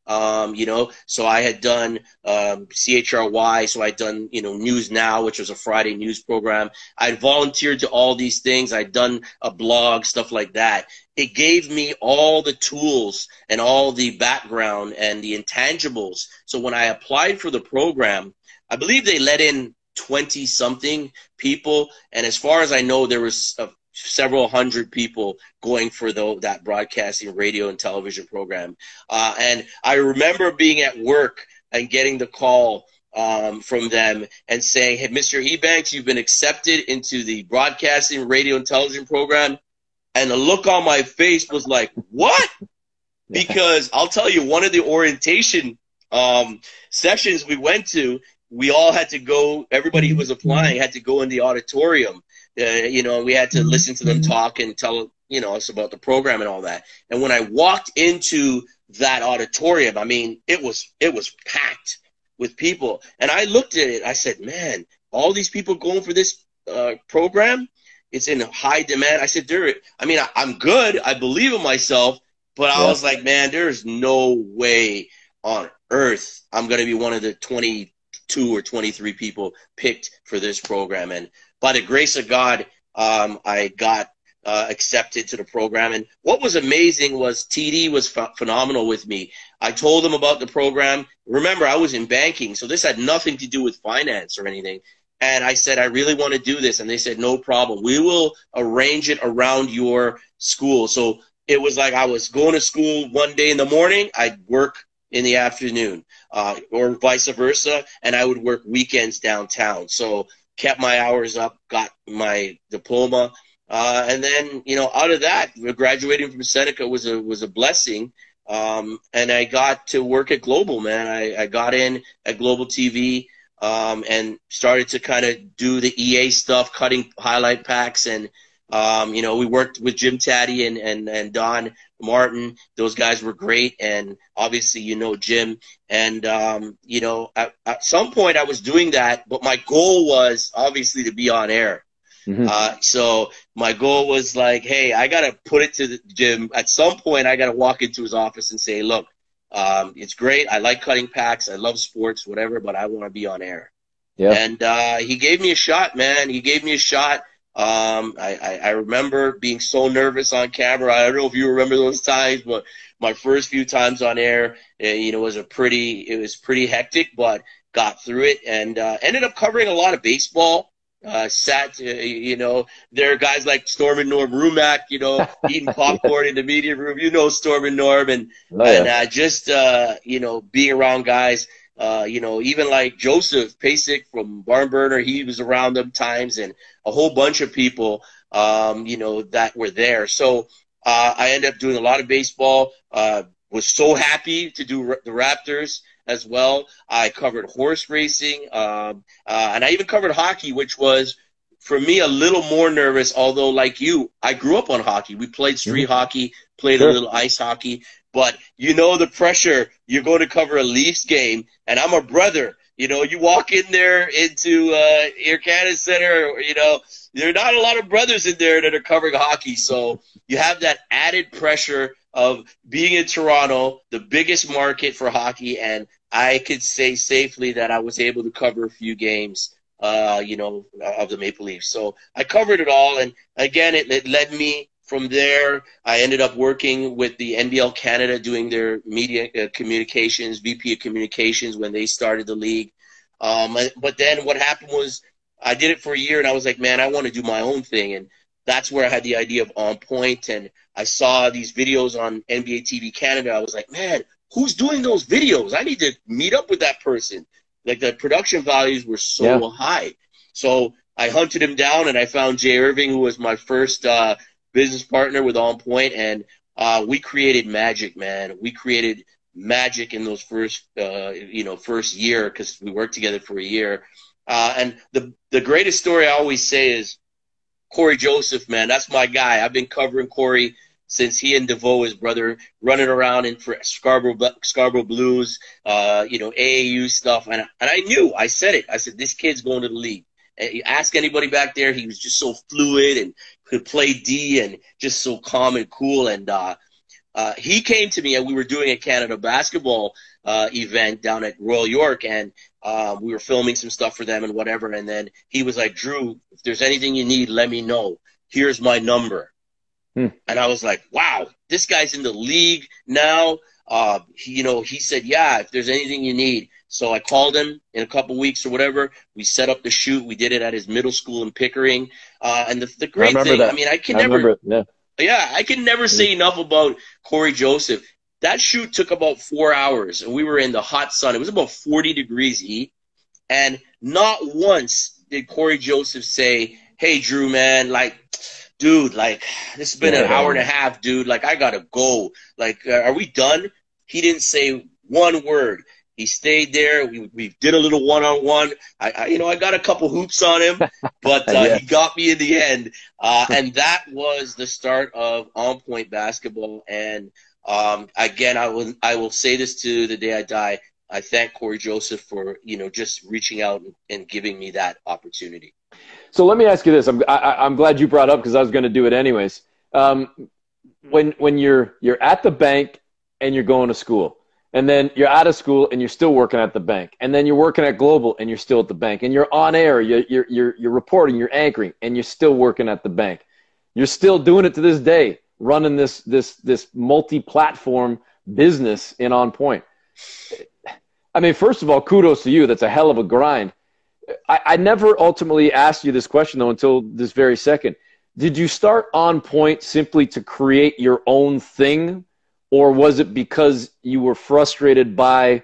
B: so I had done CHRY, so I'd done, News Now, which was a Friday news program. I'd volunteered to all these things. I'd done a blog, stuff like that. It gave me all the tools and all the background and the intangibles. So when I applied for the program, I believe they let in 20-something people. And as far as I know, there was several hundred people going for that broadcasting radio and television program. And I remember being at work and getting the call from them and saying, hey, Mr. Ebanks, you've been accepted into the broadcasting radio and television program. And the look on my face was like, what? Because I'll tell you, one of the orientation sessions we went to, we all had to go, everybody who was applying had to go in the auditorium. We had to listen to them talk and tell, us about the program and all that. And when I walked into that auditorium. I mean, it was packed with people. And I looked at it. I said, man, all these people going for this program, it's in high demand. I said, I'm good. I believe in myself. But I
A: Yeah.
B: was like, man, there's no way on earth I'm going to be one of the 22 or 23 people picked for this program. And by the grace of God, I got accepted to the program. And what was amazing was TD was phenomenal with me. I told him about the program. Remember, I was in banking, so this had nothing to do with finance or anything. And I said, I really want to do this. And they said, no problem. We will arrange it around your school. So it was like I was going to school one day in the morning. I'd work in the afternoon, or vice versa. And I would work weekends downtown. So kept my hours up, got my diploma. And then, out of that, graduating from Seneca was a blessing. And I got to work at Global, man. I got in at Global TV, and started to kind of do the EA stuff, cutting highlight packs. And, we worked with Jim Taddy and Don Martin. Those guys were great. And obviously, Jim. And, at some point I was doing that, but my goal was obviously to be on air.
A: Mm-hmm.
B: So my goal was like, hey, I got to put it to Jim. At some point, I got to walk into his office and say, look, it's great. I like cutting packs. I love sports, whatever, but I want to be on air. Yeah. And he gave me a shot, man. He gave me a shot. I remember being so nervous on camera. I don't know if you remember those times, but my first few times on air, it was pretty hectic, but got through it and ended up covering a lot of baseball. There are guys like Storm and Norm Rumack, eating popcorn in the media room, Storm and Norm, and just being around guys, even like Joseph Pasek from Barn Burner, he was around them times, and a whole bunch of people, that were there. So I ended up doing a lot of baseball, was so happy to do the Raptors as well. I covered horse racing, and I even covered hockey, which was, for me, a little more nervous, although, like you, I grew up on hockey. We played street hockey, played a little ice hockey, but the pressure. You're going to cover a Leafs game, and I'm a brother. You walk in there into Air Canada Center, there are not a lot of brothers in there that are covering hockey, so you have that added pressure of being in Toronto, the biggest market for hockey, and I could say safely that I was able to cover a few games, of the Maple Leafs. So I covered it all, and again, it led me from there. I ended up working with the NBL Canada, doing their media communications, VP of communications when they started the league. But then what happened was I did it for a year, and I was like, man, I want to do my own thing, and that's where I had the idea of On Point, and I saw these videos on NBA TV Canada. I was like, man, who's doing those videos? I need to meet up with that person. Like, the production values were so high. So I hunted him down, and I found Jay Irving, who was my first business partner with On Point, and we created magic, man. We created magic in those first year, because we worked together for a year. And the greatest story I always say is Corey Joseph, man. That's my guy. I've been covering Corey since he and DeVoe, his brother, running around for Scarborough Blues, AAU stuff. And I said it. I said, this kid's going to the league. And you ask anybody back there, he was just so fluid and could play D and just so calm and cool. And he came to me, and we were doing a Canada basketball event down at Royal York, and we were filming some stuff for them and whatever. And then he was like, Drew, if there's anything you need, let me know. Here's my number. And I was like, wow, this guy's in the league now. He said, yeah, if there's anything you need. So I called him in a couple weeks or whatever. We set up the shoot. We did it at his middle school in Pickering. And the great thing,
A: that.
B: I mean, I can never say enough about Corey Joseph. That shoot took about 4 hours, and we were in the hot sun. It was about 40 degrees heat. And not once did Corey Joseph say, hey, Drew, man, dude, this has been an hour and a half, dude. I got to go. Are we done? He didn't say one word. He stayed there. We did a little one-on-one. I got a couple hoops on him, but he got me in the end. And that was the start of On Point basketball. And Again, I will say this to the day I die. I thank Corey Joseph for, just reaching out and giving me that opportunity.
A: So let me ask you this. I'm glad you brought up because I was going to do it anyways. When you're at the bank and you're going to school, and then you're out of school and you're still working at the bank, and then you're working at Global and you're still at the bank, and you're on air, you're reporting, you're anchoring, and you're still working at the bank. You're still doing it to this day, running this multi-platform business in On Point. I mean, first of all, kudos to you. That's a hell of a grind. I never ultimately asked you this question, though, until this very second. Did you start On Point simply to create your own thing, or was it because you were frustrated by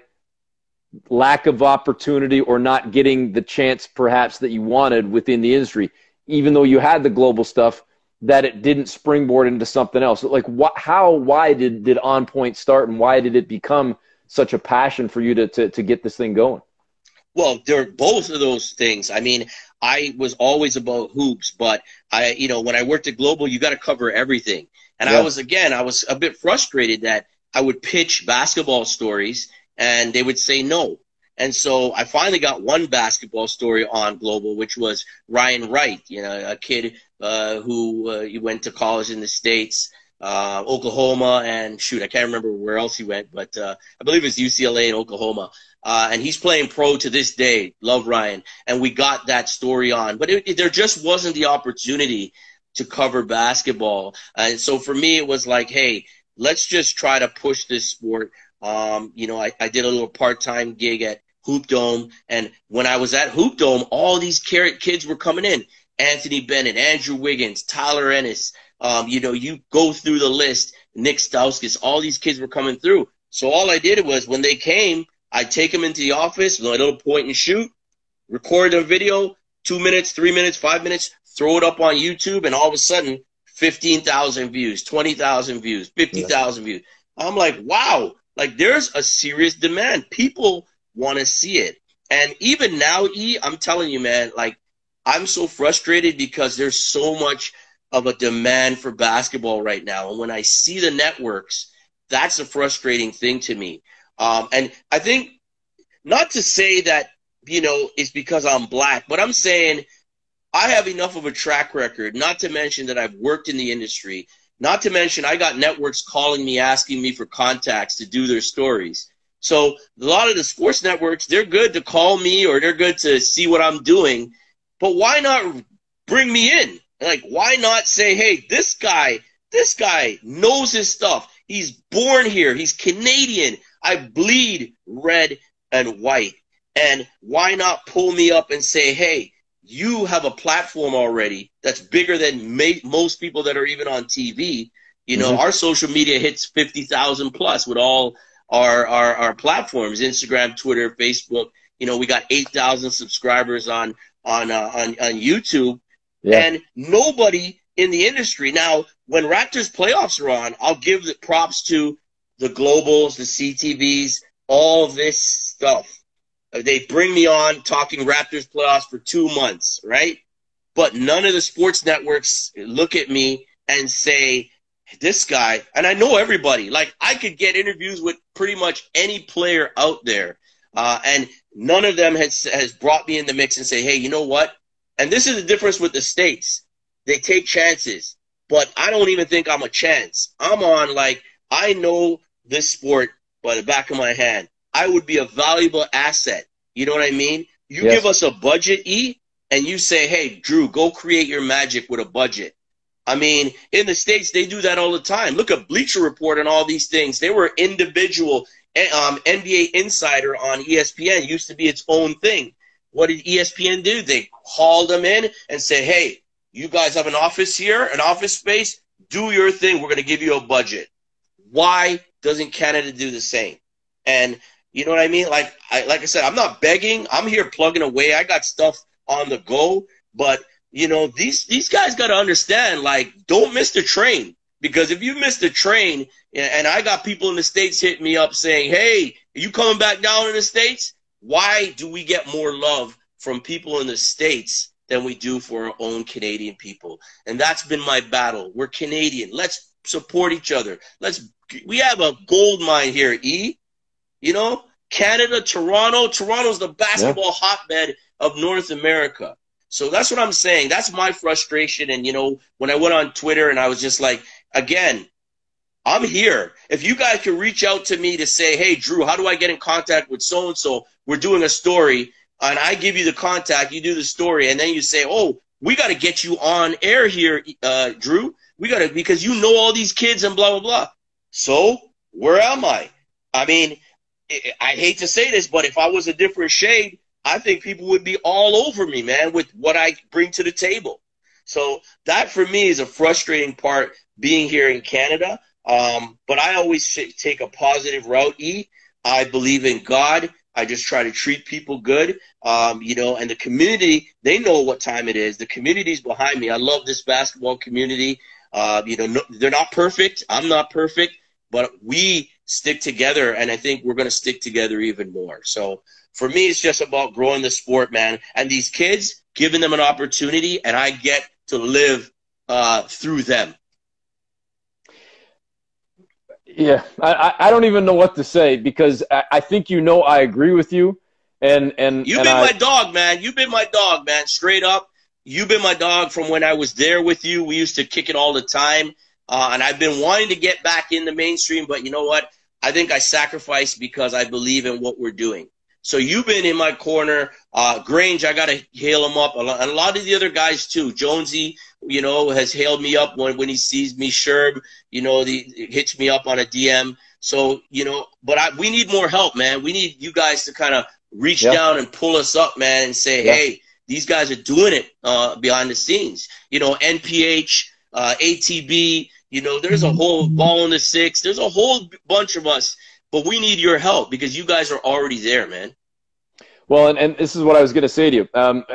A: lack of opportunity or not getting the chance perhaps that you wanted within the industry, even though you had the global stuff, that it didn't springboard into something else? Like, why did On Point start, and why did it become such a passion for you to get this thing going?
B: Well, they're both of those things. I mean, I was always about hoops, but when I worked at Global, you got to cover everything. And yeah. I was a bit frustrated that I would pitch basketball stories and they would say no. And so I finally got one basketball story on Global, which was Ryan Wright, a kid who went to college in the States, Oklahoma, and I can't remember where else he went, but I believe it's UCLA and Oklahoma. And he's playing pro to this day. Love Ryan. And we got that story on. But there just wasn't the opportunity to cover basketball. And so for me, it was like, hey, let's just try to push this sport. I did a little part-time gig at Hoop Dome. And when I was at Hoop Dome, all these kids were coming in. Anthony Bennett, Andrew Wiggins, Tyler Ennis. You go through the list, Nick Stauskas, all these kids were coming through. So all I did was when they came, I'd take them into the office with a little point and shoot, record a video, 2 minutes, 3 minutes, 5 minutes, throw it up on YouTube, and all of a sudden, 15,000 views, 20,000 views, 50,000 views. I'm like, wow, like there's a serious demand. People want to see it. And even now, I'm telling you, man, like I'm so frustrated because there's so much of a demand for basketball right now. And when I see the networks, that's a frustrating thing to me. And I think not to say that, it's because I'm black, but I'm saying I have enough of a track record, not to mention that I've worked in the industry, not to mention I got networks calling me, asking me for contacts to do their stories. So a lot of the sports networks, they're good to call me or they're good to see what I'm doing, but why not bring me in? Like, why not say, hey, this guy knows his stuff. He's born here. He's Canadian. I bleed red and white. And why not pull me up and say, hey, you have a platform already that's bigger than most people that are even on TV. Our social media hits 50,000 plus with all our platforms, Instagram, Twitter, Facebook. We got 8,000 subscribers on YouTube. Yeah. And nobody in the industry. Now, when Raptors playoffs are on, I'll give the props to the Globals, the CTVs, all this stuff. They bring me on talking Raptors playoffs for 2 months, right? But none of the sports networks look at me and say, this guy, and I know everybody, like I could get interviews with pretty much any player out there. And none of them has brought me in the mix and say, hey, you know what? And this is the difference with the States. They take chances, but I don't even think I'm a chance. I'm on like, I know this sport by the back of my hand. I would be a valuable asset. You know what I mean? You give us a budget, and you say, hey, Drew, go create your magic with a budget. I mean, in the States, they do that all the time. Look at Bleacher Report and all these things. They were individual. NBA Insider on ESPN used to be its own thing. What did ESPN do? They hauled them in and said, hey, you guys have an office here, an office space. Do your thing. We're going to give you a budget. Why doesn't Canada do the same? And you know what I mean? Like I said, I'm not begging. I'm here plugging away. I got stuff on the go. But, these guys got to understand, like, don't miss the train. Because if you miss the train, and I got people in the States hitting me up saying, hey, are you coming back down in the States? Why do we get more love from people in the States than we do for our own Canadian people? And that's been my battle. We're Canadian. Let's support each other. Let's we have a gold mine here, E. You know, Canada, Toronto. Toronto's the basketball hotbed of North America. So that's what I'm saying. That's my frustration. And, you know, when I went on Twitter and I was just like, again, I'm here. If you guys can reach out to me to say, hey, Drew, how do I get in contact with so-and-so? We're doing a story, and I give you the contact, you do the story, and then you say, oh, we got to get you on air here, Drew. We got to, because you know all these kids and blah, blah, blah. So where am I? I mean, I hate to say this, but if I was a different shade, I think people would be all over me, man, with what I bring to the table. So that for me is a frustrating part being here in Canada. But I always take a positive route, E. I believe in God. I just try to treat people good. You know, and the community, they know what time it is. The community's behind me. I love this basketball community. You know, they're not perfect. I'm not perfect, but we stick together, and I think we're going to stick together even more. So for me, it's just about growing the sport, man. And these kids, giving them an opportunity, and I get to live through them.
A: Yeah, I don't even know what to say, because I think, you know, I agree with you. And
B: you've been my dog, man. You've been my dog, man. Straight up. You've been my dog from when I was there with you. We used to kick it all the time. And I've been wanting to get back in the mainstream, but you know what? I think I sacrificed because I believe in what we're doing. So you've been in my corner. Grange, I got to hail him up. And a lot of the other guys, too. Jonesy, you know, has hailed me up when he sees me. Sherb, you know, hits me up on a DM. So, you know, but we need more help, man. We need you guys to kind of reach down and pull us up, man, and say, hey, these guys are doing it behind the scenes. You know, NPH, ATB, you know, there's a whole Ball in the Six. There's a whole bunch of us. But we need your help because you guys are already there, man.
A: Well, and this is what I was going to say to you.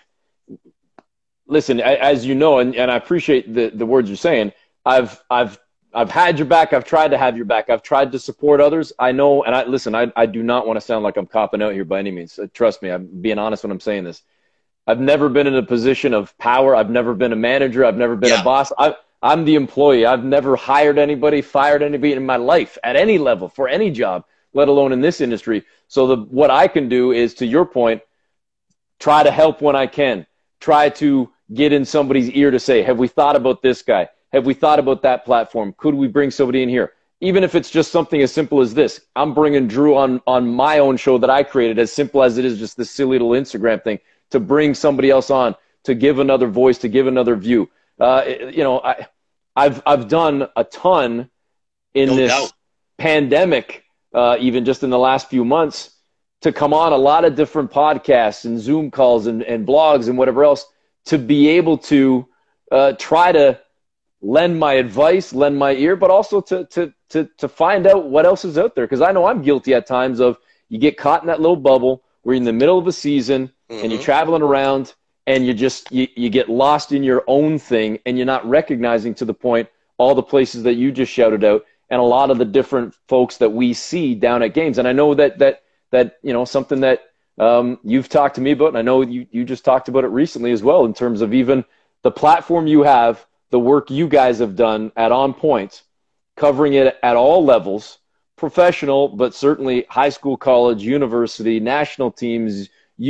A: Listen, as you know, and I appreciate the words you're saying. I've had your back. I've tried to have your back. I've tried to support others. I know, and I do not want to sound like I'm copping out here by any means. Trust me, I'm being honest when I'm saying this. I've never been in a position of power. I've never been a manager. I've never been a boss. I'm the employee. I've never hired anybody, fired anybody in my life at any level for any job, let alone in this industry. So what I can do is, to your point, try to help when I can. Try to get in somebody's ear to say, have we thought about this guy? Have we thought about that platform? Could we bring somebody in here? Even if it's just something as simple as this. I'm bringing Drew on my own show that I created, as simple as it is, just this silly little Instagram thing, to bring somebody else on, to give another voice, to give another view. You know, I've done a ton in this pandemic, even just in the last few months, to come on a lot of different podcasts and Zoom calls and blogs and whatever else, to be able to try to lend my advice, lend my ear, but also to find out what else is out there. Because I know I'm guilty at times of, you get caught in that little bubble where you're in the middle of a season and you're traveling around, and you get lost in your own thing, and you're not recognizing, to the point, all the places that you just shouted out, and a lot of the different folks that we see down at games. And I know that you know, something that you've talked to me about, and I know you just talked about it recently as well, in terms of even the platform you have, the work you guys have done at On Point, covering it at all levels, professional, but certainly high school, college, university, national teams,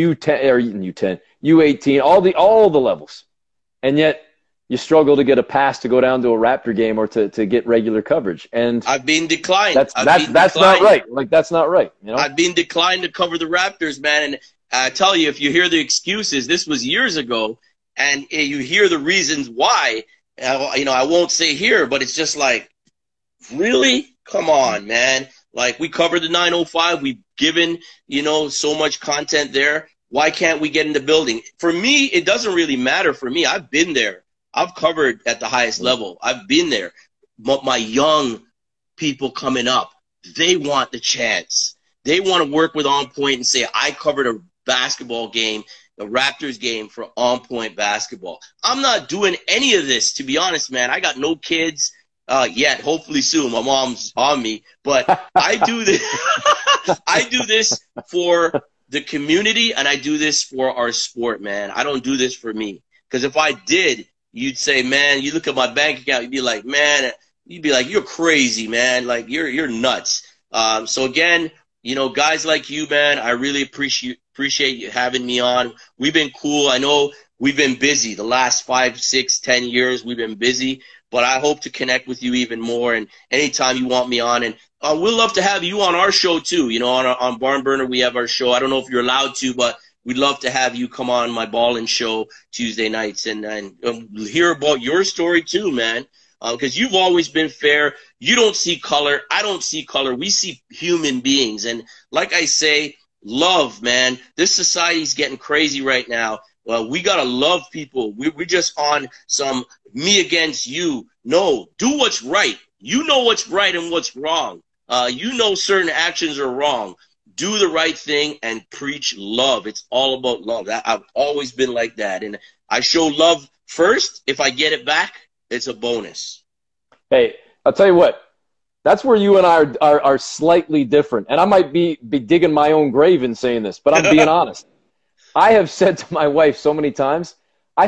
A: U10, U18, all the levels. And yet you struggle to get a pass to go down to a Raptor game or to get regular coverage. And
B: I've been declined.
A: That's not right. Like, that's not right. You know,
B: I've been declined to cover the Raptors, man. And I tell you, if you hear the excuses, this was years ago, and you hear the reasons why, you know, I won't say here, but it's just like, really? Come on, man. Like, we covered the 905. We've given, you know, so much content there. Why can't we get in the building? For me, it doesn't really matter for me. I've been there. I've covered at the highest level. I've been there. But my young people coming up, they want the chance. They want to work with On Point and say, I covered a basketball game, the Raptors game, for On Point basketball. I'm not doing any of this, to be honest, man. I got no kids yet. Hopefully soon. My mom's on me. But I do this. I do this for the community, and I do this for our sport, man. I don't do this for me. Because if I did, you'd say, man, you look at my bank account, you'd be like, man, you'd be like, you're crazy, man. Like you're nuts. So again, guys like you, man, I really appreciate you having me on. We've been cool. I know we've been busy the last 5, 6, 10 years. We've been busy, but I hope to connect with you even more. And anytime you want me on, and we'll love to have you on our show too. On Barn Burner, we have our show. I don't know if you're allowed to, but we'd love to have you come on my Ballin' Show Tuesday nights and hear about your story too, man. Because you've always been fair. You don't see color. I don't see color. We see human beings. And like I say, love, man. This society's getting crazy right now. Well, we got to love people. We're just on some me against you. No, do what's right. You know what's right and what's wrong. Certain actions are wrong. Do the right thing and preach love. It's all about love. I've always been like that. And I show love first. If I get it back, it's a bonus.
A: Hey, I'll tell you what. That's where you and I are slightly different. And I might be digging my own grave in saying this, but I'm being honest. I have said to my wife so many times,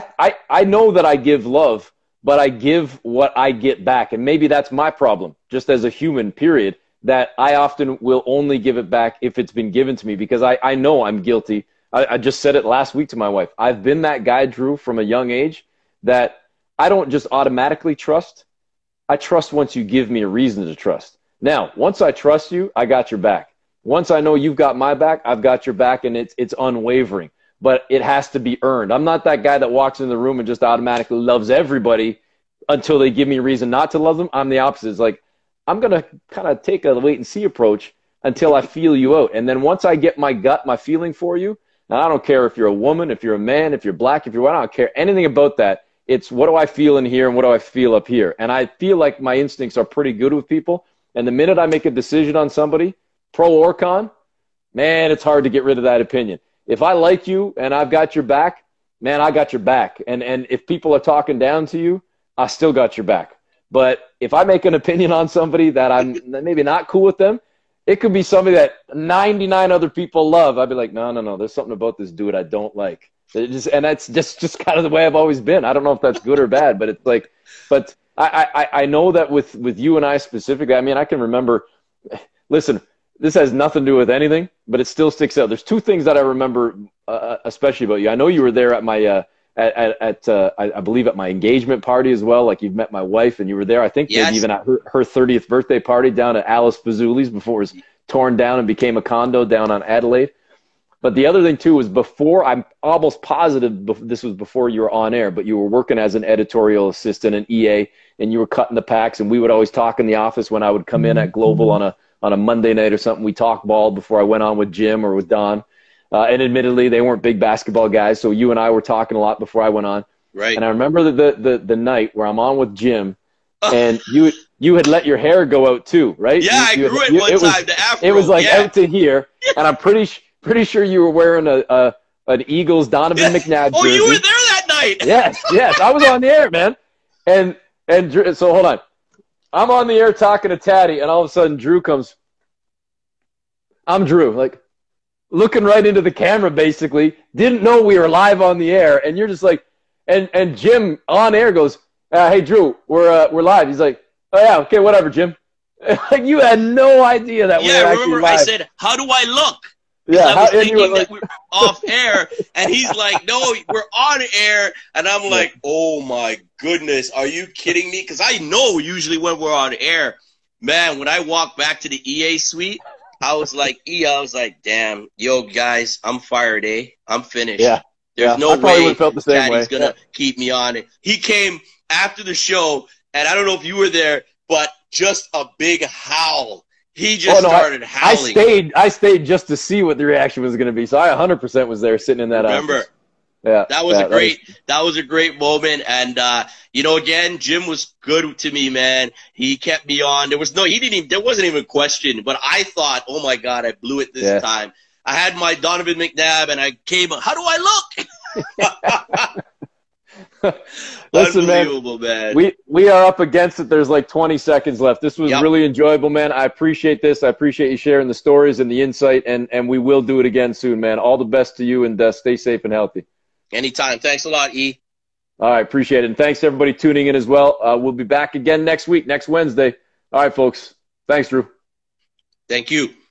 A: I know that I give love, but I give what I get back. And maybe that's my problem, just as a human, period, that I often will only give it back if it's been given to me, because I know I'm guilty. I just said it last week to my wife. I've been that guy, Drew, from a young age, that I don't just automatically trust. I trust once you give me a reason to trust. Now, once I trust you, I got your back. Once I know you've got my back, I've got your back, and it's unwavering. But it has to be earned. I'm not that guy that walks in the room and just automatically loves everybody until they give me a reason not to love them. I'm the opposite. It's like, I'm going to kind of take a wait-and-see approach until I feel you out. And then once I get my gut, my feeling for you, now I don't care if you're a woman, if you're a man, if you're black, if you're white, I don't care anything about that. It's what do I feel in here and what do I feel up here? And I feel like my instincts are pretty good with people. And the minute I make a decision on somebody, pro or con, man, it's hard to get rid of that opinion. If I like you and I've got your back, man, I got your back. And if people are talking down to you, I still got your back. But if I make an opinion on somebody that I'm maybe not cool with them, it could be somebody that 99 other people love. I'd be like, no, there's something about this dude I don't like. And that's just kind of the way I've always been. I don't know if that's good or bad, but it's like, but I know that with you and I specifically, I mean, I can remember, listen, this has nothing to do with anything, but it still sticks out. There's two things that I remember, especially about you. I know you were there at my, I believe at my engagement party as well. Like you've met my wife and you were there. I think maybe even at her 30th birthday party down at Alice Fazzuli's before it was torn down and became a condo down on Adelaide. But the other thing too was before, I'm almost positive this was before you were on air, but you were working as an editorial assistant in EA and you were cutting the packs, and we would always talk in the office when I would come in at Global on a Monday night or something. We talked ball before I went on with Jim or with Don. And admittedly, they weren't big basketball guys, so you and I were talking a lot before I went on.
B: Right.
A: And I remember the night where I'm on with Jim, and you had let your hair go out too, right?
B: Yeah, I grew it one time. The afro.
A: It was like out to here, and I'm pretty sure you were wearing an Eagles Donovan McNabb jersey.
B: Oh, you were there that night.
A: Yes, I was on the air, man. And so hold on, I'm on the air talking to Taddy, and all of a sudden Drew comes. I'm Drew, like, looking right into the camera, basically, didn't know we were live on the air, and you're just like, and Jim on air goes, "Hey Drew, we're live." He's like, "Oh yeah, okay, whatever, Jim." Like you had no idea that we were actually
B: remember
A: live.
B: I said, "How do I look?"
A: Yeah,
B: I was thinking that we're off air, and he's like, "No, we're on air," and I'm like, "Oh my goodness, are you kidding me?" Because I know usually when we're on air, man, when I walk back to the EA suite, I was like, damn, yo, guys, I'm fired, eh? I'm finished.
A: Yeah.
B: There's no way
A: Daddy's
B: going to keep me on it. He came after the show, and I don't know if you were there, but just a big howl. He just started howling.
A: I stayed just to see what the reaction was going to be. So I 100% was there sitting in that office. Yeah,
B: that was a great moment. And, again, Jim was good to me, man. He kept me on. There wasn't even a question, but I thought, oh my God, I blew it this time. I had my Donovan McNabb and I came, how do I look?
A: Listen,
B: unbelievable, man.
A: We are up against it. There's like 20 seconds left. This was really enjoyable, man. I appreciate this. I appreciate you sharing the stories and the insight, and we will do it again soon, man. All the best to you, and stay safe and healthy.
B: Anytime. Thanks a lot, E.
A: All right, appreciate it. And thanks to everybody tuning in as well. We'll be back again next week, next Wednesday. All right, folks. Thanks, Drew.
B: Thank you.